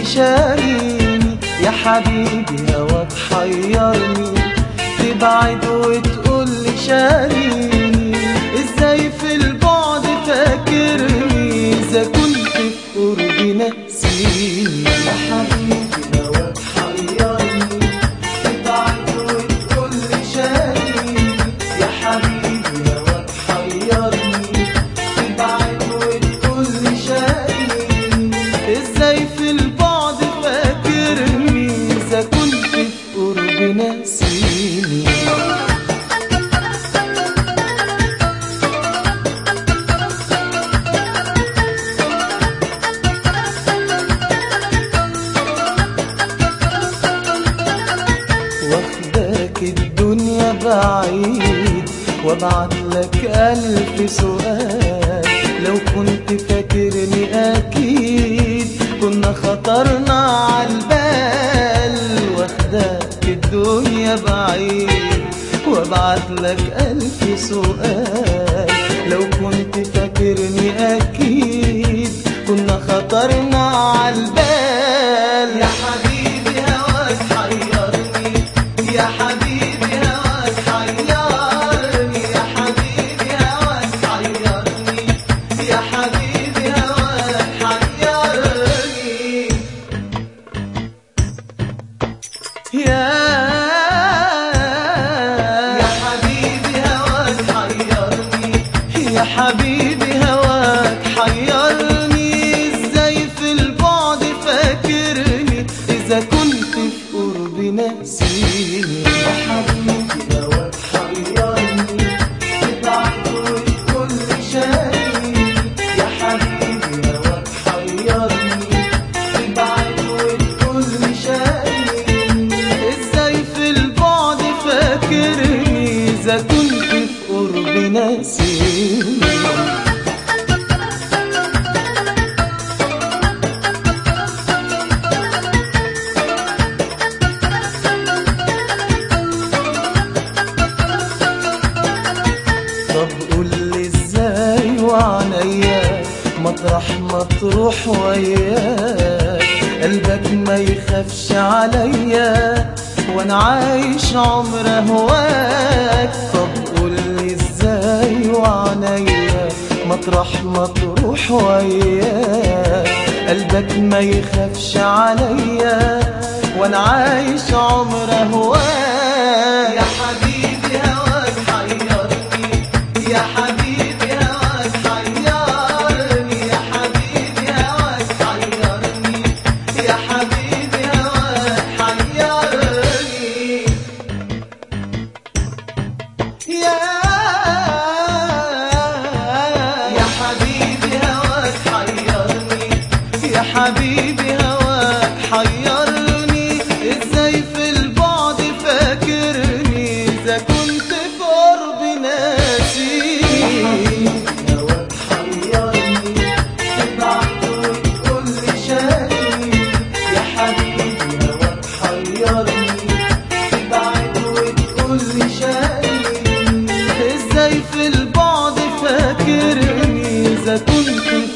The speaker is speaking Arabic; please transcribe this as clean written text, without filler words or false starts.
شاريني يا حبيبي هواك حيرني، تبعد وتقولي شاريني، ازاي في البعد فاكرني، اذا كنت في قربي ناسيني يا حبيبي هواك حيرني، تبعد وتقولي شاريني يا حبيبي هواك حيرني، تبعد وتقولي شاريني، ازاي في البعد فاكرني، اذا كنت في قربي ناسيني. واخداك الدنيا بعيد وابعتلك ألف سؤال، لو كنت فاكرني أكيد كنا خطرنا عالبال. واخداك الدنيا بعيد وابعتلك ألف سؤال، لو كنت فاكرني أكيد كنا خطرنا عالبال. يا حبيبي هواك حيرني، يا حبيبي هواك حيرني، يا حبيبي هواك حيرني، يا حبيبي هواك حيرني، يا حبيبي هواك حيرني، يا حبيبي هواك حيرني، ازاي في البعد فاكرني، اذا كنت في قربي ناسيني يا حبيبي هواك حيرني، تبعد وتقولي شاريني يا حبيبي هواك حيرني، تبعد وتقولي شاريني، ازاي في البعد فاكرني، اذا كنت في قربي ناسيني. طب قولي ازاي وعنيا مطرح ما تروح وياك، قلبك ما يخافش عليا وانا عايش عمر هواك. طب قولي ازاي وعنيا مطرح ما تروح وياك، قلبك ما يخافش عليا وانا عايش عمر هواك. يا حبيبي هواك حيرني، يا حبيبي هواك حيرني، يا حبيبي هواك حيرني، يا حبيبي هواك حيرني، يا حبيبي هواك حيرني، يا حبيبي هواك حيرني، ازاي في البعد فاكرني، اذا كنت في قربي ناسيني. هواك حيرني، تبعد وتقولي شاريني يا حبيبي هواك حيرني، تبعد وتقولي شاريني، ازاي في البعد فاكرني، اذا كنت